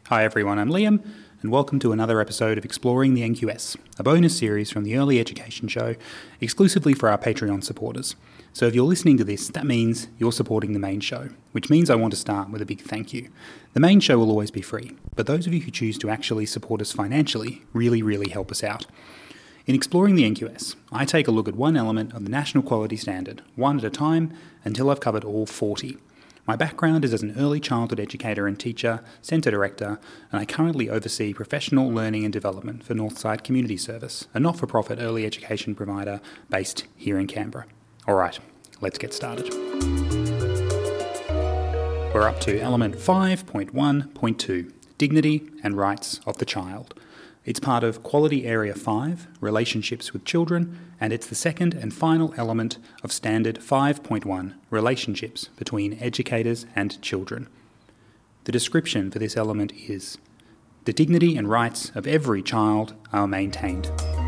Hi everyone, I'm Liam, and welcome to another episode of Exploring the NQS, a bonus series from the Early Education Show, exclusively for our Patreon supporters. So if you're listening to this, that means you're supporting the main show, which means I want to start with a big thank you. The main show will always be free, but those of you who choose to actually support us financially really help us out. In Exploring the NQS, I take a look at one element of the National Quality Standard, one at a time, until I've covered all 40. My background is as an early childhood educator and teacher, centre director, and I currently oversee professional learning and development for Northside Community Service, a not-for-profit early education provider based here in Canberra. Alright, let's get started. We're up to element 5.1.2, Dignity and Rights of the Child. It's part of Quality Area 5, Relationships with Children, and it's the second and final element of Standard 5.1, Relationships between Educators and Children. The description for this element is, the dignity and rights of every child are maintained.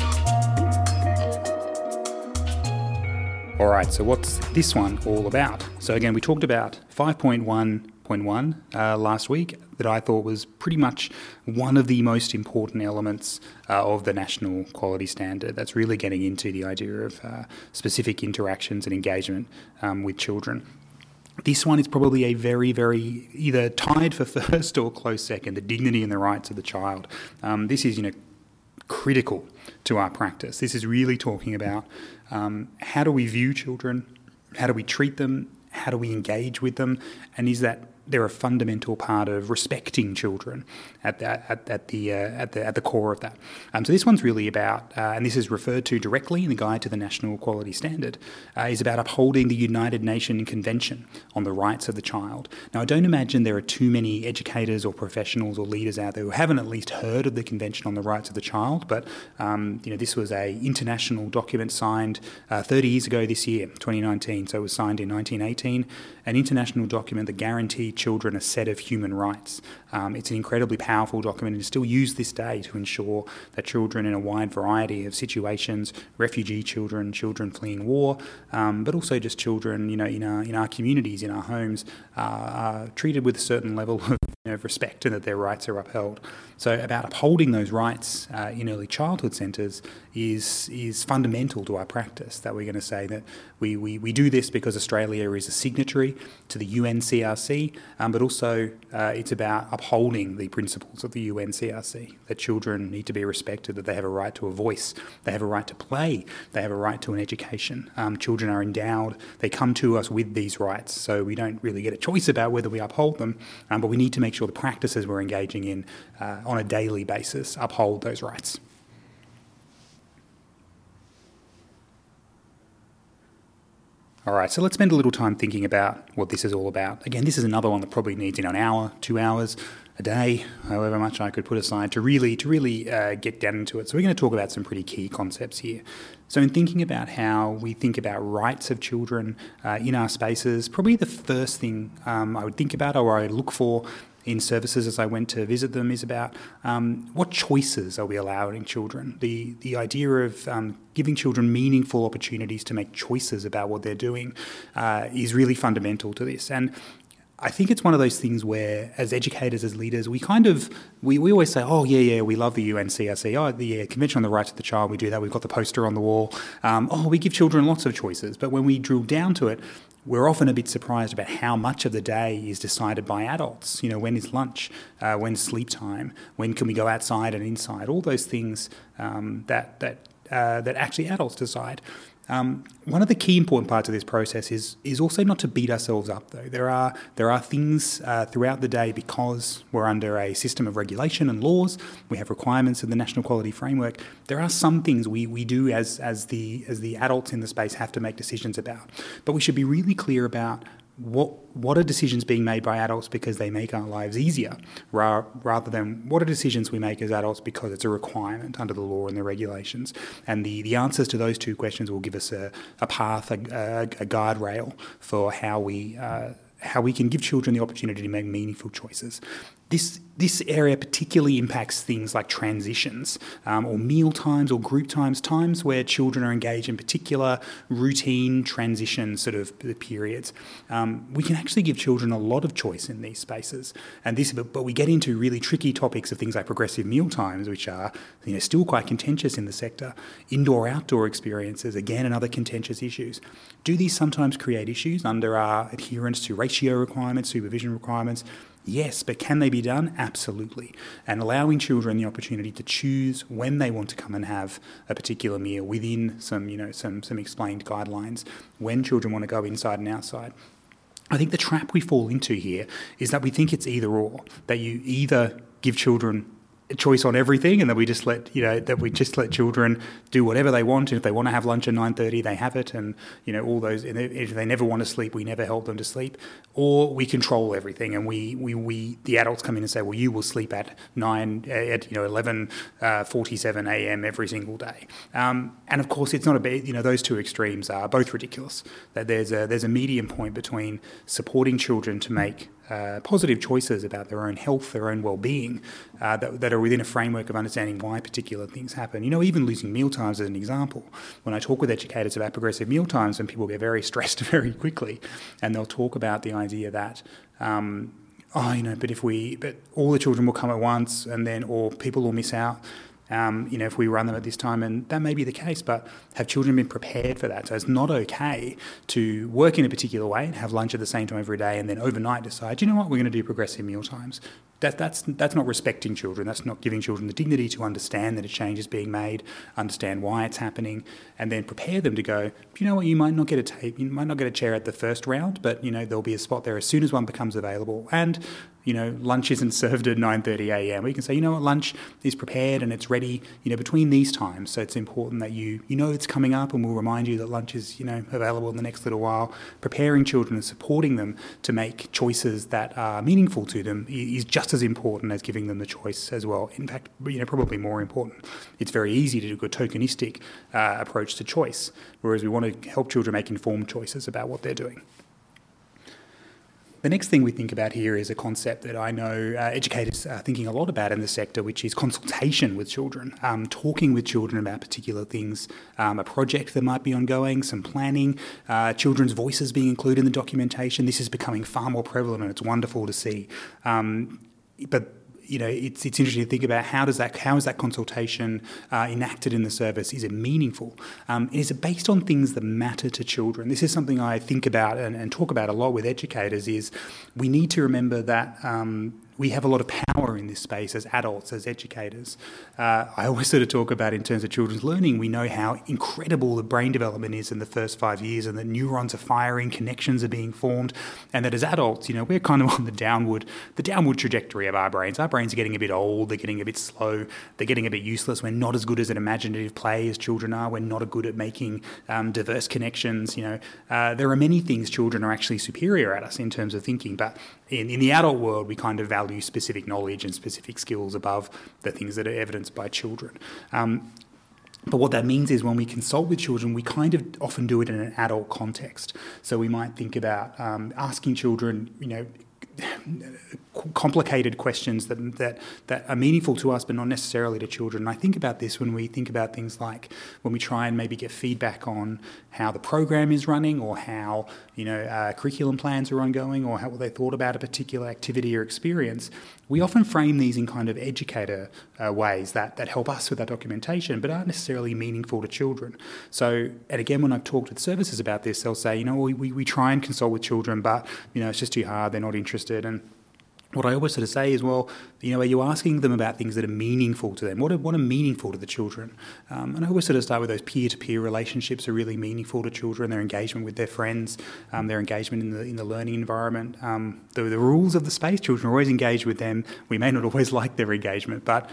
Alright, so what's this one all about? So again, we talked about 5.1.1 last week that I thought was pretty much one of the most important elements of the National Quality Standard. That's really getting into the idea of specific interactions and engagement with children. This one is probably a very either tied for first or close second, the dignity and the rights of the child. This is, critical to our practice. This is really talking about how do we view children, how do we treat them, how do we engage with them, and is that they're a fundamental part of respecting children at the core of that. So this one's really about, and this is referred to directly in the Guide to the National Quality Standard, is about upholding the United Nations Convention on the Rights of the Child. Now, I don't imagine there are too many educators or professionals or leaders out there who haven't at least heard of the Convention on the Rights of the Child, but this was an international document signed 30 years ago this year, 2019, so it was signed in 1918, an international document that guaranteed children a set of human rights. It's an incredibly powerful document and is still used this day to ensure that children in a wide variety of situations, refugee children, children fleeing war, but also just children, in our communities, in our homes, are treated with a certain level of respect and that their rights are upheld. So about upholding those rights in early childhood centres is fundamental to our practice, that we're going to say that we do this because Australia is a signatory to the UNCRC, but also it's about upholding the principles of the UNCRC, that children need to be respected, that they have a right to a voice, they have a right to play, they have a right to an education. Children are endowed, they come to us with these rights, so we don't really get a choice about whether we uphold them, but we need to make sure the practices we're engaging in on a daily basis uphold those rights. All right, so let's spend a little time thinking about what this is all about. Again, this is another one that probably needs an hour, 2 hours, a day, however much I could put aside to really get down into it. So we're going to talk about some pretty key concepts here. So in thinking about how we think about rights of children in our spaces, probably the first thing I would think about or I would look for in services as I went to visit them is about what choices are we allowing children? The idea of giving children meaningful opportunities to make choices about what they're doing is really fundamental to this. And I think it's one of those things where, as educators, as leaders, we always say, oh, yeah, we love the UNCRC, oh, the Convention on the Rights of the Child, we do that, we've got the poster on the wall, we give children lots of choices. But when we drill down to it, we're often a bit surprised about how much of the day is decided by adults. When is lunch? When's sleep time? When can we go outside and inside? All those things that actually adults decide. One of the key important parts of this process is also not to beat ourselves up, though. There are things throughout the day, because we're under a system of regulation and laws. We have requirements of the National Quality Framework. There are some things we do as the adults in the space have to make decisions about. But we should be really clear about what are decisions being made by adults because they make our lives easier, rather than what are decisions we make as adults because it's a requirement under the law and the regulations. And the answers to those two questions will give us a path, a guardrail for how we can give children the opportunity to make meaningful choices. This area particularly impacts things like transitions or meal times or group times where children are engaged in particular routine transition sort of periods. We can actually give children a lot of choice in these spaces, but we get into really tricky topics of things like progressive meal times, which are still quite contentious in the sector. Indoor-outdoor experiences, again, and other contentious issues. Do these sometimes create issues under our adherence to ratio requirements, supervision requirements? Yes, but can they be done? Absolutely. And allowing children the opportunity to choose when they want to come and have a particular meal within some explained guidelines, when children want to go inside and outside. I think the trap we fall into here is that we think it's either or, that you either give children a choice on everything, and that we just let children do whatever they want. And if they want to have lunch at 9:30, they have it, and all those. And if they never want to sleep, we never help them to sleep, or we control everything, and we the adults come in and say, well, you will sleep at 11:47 a.m. every single day. And of course, it's not a bad. Those two extremes are both ridiculous. That there's a medium point between supporting children to make positive choices about their own health, their own well-being, that are within a framework of understanding why particular things happen. Even losing meal times as an example. When I talk with educators about progressive meal times, and people get very stressed very quickly, and they'll talk about the idea that, but all the children will come at once, or people will miss out. If we run them at this time, and that may be the case, but have children been prepared for that? So it's not okay to work in a particular way and have lunch at the same time every day, and then overnight decide, we're going to do progressive meal times. That's not respecting children. That's not giving children the dignity to understand that a change is being made, understand why it's happening, and then prepare them to go, you might not get a chair at the first round, but there'll be a spot there as soon as one becomes available. And lunch isn't served at 9:30 a.m. We can say, lunch is prepared and it's ready, between these times. So it's important that it's coming up, and we'll remind you that lunch is, available in the next little while. Preparing children and supporting them to make choices that are meaningful to them is just as important as giving them the choice as well. In fact, probably more important. It's very easy to do a tokenistic approach to choice, whereas we want to help children make informed choices about what they're doing. The next thing we think about here is a concept that I know educators are thinking a lot about in the sector, which is consultation with children, talking with children about particular things, a project that might be ongoing, some planning, children's voices being included in the documentation. This is becoming far more prevalent, and it's wonderful to see. But it's interesting to think about how is that consultation enacted in the service? Is it meaningful? Is it based on things that matter to children? This is something I think about and talk about a lot with educators. Is we need to remember that we have a lot of power in this space as adults, as educators. I always sort of talk about in terms of children's learning, we know how incredible the brain development is in the first 5 years, and that neurons are firing, connections are being formed, and that as adults, we're kind of on the downward trajectory of our brains. Our brains are getting a bit old, they're getting a bit slow, they're getting a bit useless. We're not as good as an imaginative play as children are. We're not as good at making diverse connections. There are many things children are actually superior at us in terms of thinking, but in the adult world, we kind of value specific knowledge and specific skills above the things that are evidenced by children. But what that means is when we consult with children, we kind of often do it in an adult context. So we might think about asking children, complicated questions that are meaningful to us but not necessarily to children. And I think about this when we think about things like when we try and maybe get feedback on how the program is running, or how curriculum plans are ongoing, or how they thought about a particular activity or experience. We often frame these in kind of educator ways that help us with our documentation but aren't necessarily meaningful to children. So, and again, when I've talked with services about this, they'll say, we try and consult with children, but it's just too hard, they're not interested. And what I always sort of say is, well, are you asking them about things that are meaningful to them? What are meaningful to the children? And I always sort of start with those peer-to-peer relationships are really meaningful to children, their engagement with their friends, their engagement in the learning environment. The rules of the space, children are always engaged with them. We may not always like their engagement, but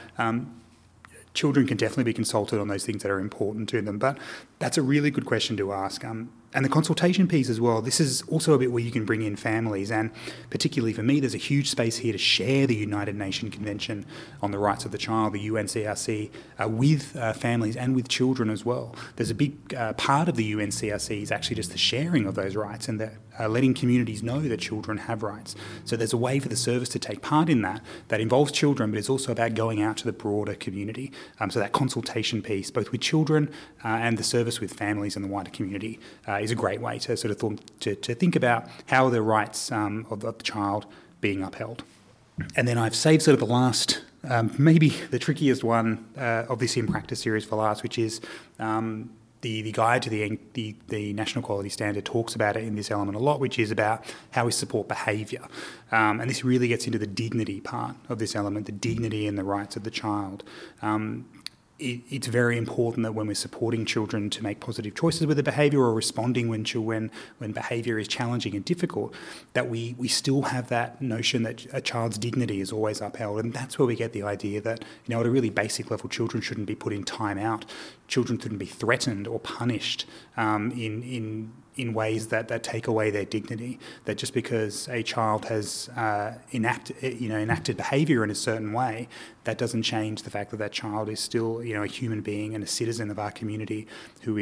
children can definitely be consulted on those things that are important to them. But that's a really good question to ask. And the consultation piece as well, this is also a bit where you can bring in families, and particularly for me, there's a huge space here to share the United Nations Convention on the Rights of the Child, the UNCRC, with families and with children as well. There's a big part of the UNCRC is actually just the sharing of those rights and the letting communities know that children have rights. So there's a way for the service to take part in that involves children, but it's also about going out to the broader community. So that consultation piece, both with children and the service with families and the wider community, is a great way to sort of to think about how the rights of the child being upheld. And then I've saved sort of the last, maybe the trickiest one of this In Practice series for last, which is the guide to the National Quality Standard talks about it in this element a lot, which is about how we support behaviour. And this really gets into the dignity part of this element, the dignity and the rights of the child. It's very important that when we're supporting children to make positive choices with their behaviour or responding when behaviour is challenging and difficult, that we still have that notion that a child's dignity is always upheld. And that's where we get the idea that, at a really basic level, children shouldn't be put in time out. Children shouldn't be threatened or punished in ways that take away their dignity. That just because a child has enacted behaviour in a certain way, that doesn't change the fact that that child is still a human being and a citizen of our community who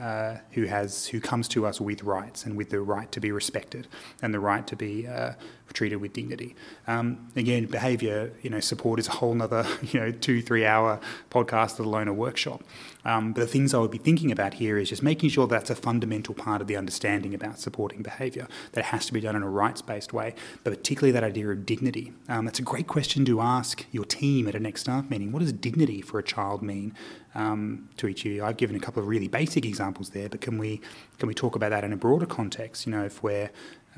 comes to us with rights and with the right to be respected and the right to be treated with dignity. Again, behaviour support is a whole nother 2-3 hour podcast, let alone a workshop. But the things I would be thinking about here is just making sure that's a fundamental part of the understanding about supporting behaviour, that it has to be done in a rights-based way, but particularly that idea of dignity. That's a great question to ask your team at a next staff meeting. What does dignity for a child mean to each of you? I've given a couple of really basic examples there, but can we talk about that in a broader context? If we're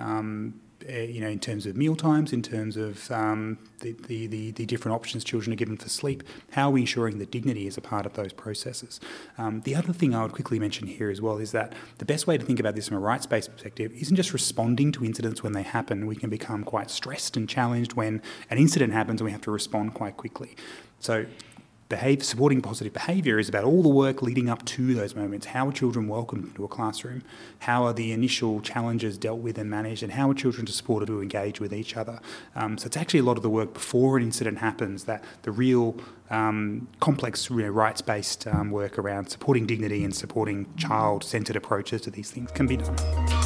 in terms of meal times, in terms of the different options children are given for sleep, how are we ensuring that dignity is a part of those processes? The other thing I would quickly mention here as well is that the best way to think about this from a rights-based perspective isn't just responding to incidents when they happen. We can become quite stressed and challenged when an incident happens and we have to respond quite quickly. So supporting positive behaviour is about all the work leading up to those moments. How are children welcomed into a classroom? How are the initial challenges dealt with and managed? And how are children supported to engage with each other? So it's actually a lot of the work before an incident happens that the real complex rights-based work around supporting dignity and supporting child-centred approaches to these things can be done.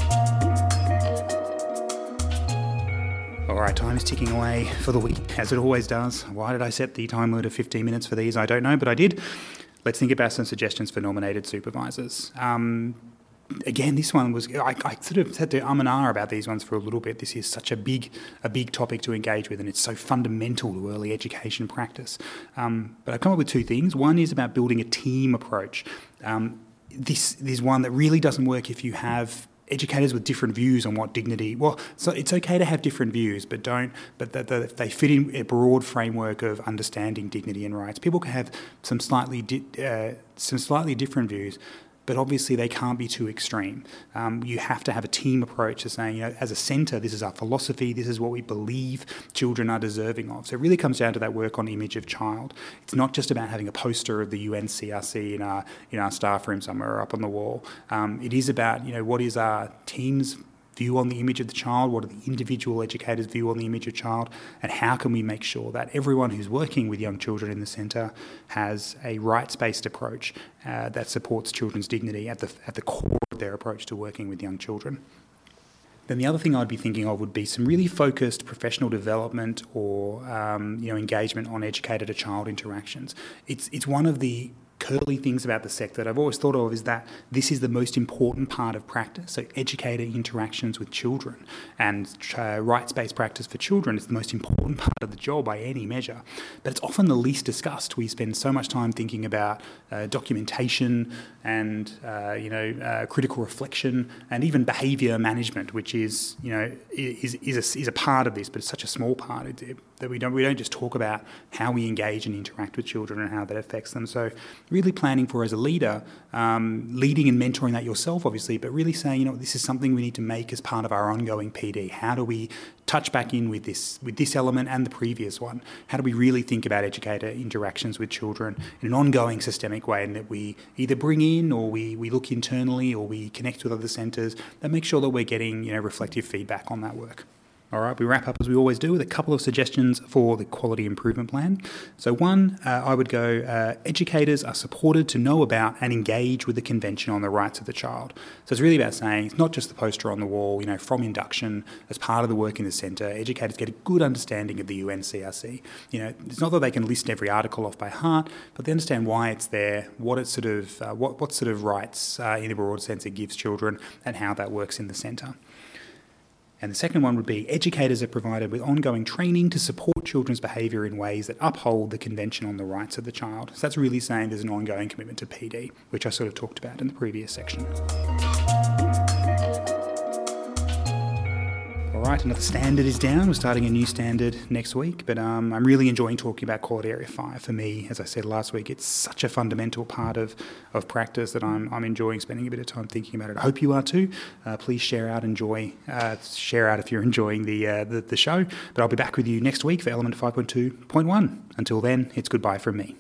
All right, time is ticking away for the week, as it always does. Why did I set the time limit of 15 minutes for these? I don't know, but I did. Let's think about some suggestions for nominated supervisors. Again, this one was, I sort of had to and ah about these ones for a little bit. This is such a big topic to engage with, and it's so fundamental to early education practice. But I've come up with two things. One is about building a team approach. This is one that really doesn't work if you have educators with different views on what dignity. Well, so it's okay to have different views, but if they fit in a broad framework of understanding dignity and rights. People can have some slightly different views, but obviously they can't be too extreme. You have to have a team approach to saying, as a centre, this is our philosophy, this is what we believe children are deserving of. So it really comes down to that work on image of child. It's not just about having a poster of the UNCRC in our staff room somewhere or up on the wall. It is about, what is our team's view on the image of the child, what are the individual educators' view on the image of child, and how can we make sure that everyone who's working with young children in the centre has a rights-based approach that supports children's dignity at the core of their approach to working with young children. Then the other thing I'd be thinking of would be some really focused professional development or engagement on educator-to-child interactions. It's one of the curly things about the sector that I've always thought of is that this is the most important part of practice. So educator interactions with children and rights-based practice for children is the most important part of the job by any measure. But it's often the least discussed. We spend so much time thinking about documentation and critical reflection and even behaviour management, which is a part of this, but it's such a small part. that we don't just talk about how we engage and interact with children and how that affects them. So really planning for, as a leader, leading and mentoring that yourself, obviously, but really saying, this is something we need to make as part of our ongoing PD. How do we touch back in with this element and the previous one? How do we really think about educator interactions with children in an ongoing systemic way, and that we either bring in or we look internally or we connect with other centres that make sure that we're getting reflective feedback on that work. All right, we wrap up as we always do with a couple of suggestions for the quality improvement plan. So one, I would go, educators are supported to know about and engage with the Convention on the Rights of the Child. So it's really about saying it's not just the poster on the wall, from induction, as part of the work in the centre, educators get a good understanding of the UNCRC. It's not that they can list every article off by heart, but they understand why it's there, what it sort of, what sort of rights in a broad sense it gives children, and how that works in the centre. And the second one would be educators are provided with ongoing training to support children's behaviour in ways that uphold the Convention on the Rights of the Child. So that's really saying there's an ongoing commitment to PD, which I sort of talked about in the previous section. All right, another standard is down. We're starting a new standard next week, but I'm really enjoying talking about Quality Area 5. For me, as I said last week, it's such a fundamental part of practice that I'm enjoying spending a bit of time thinking about it. I hope you are too. Please share out if you're enjoying the show. But I'll be back with you next week for element 5.2.1. Until then, it's goodbye from me.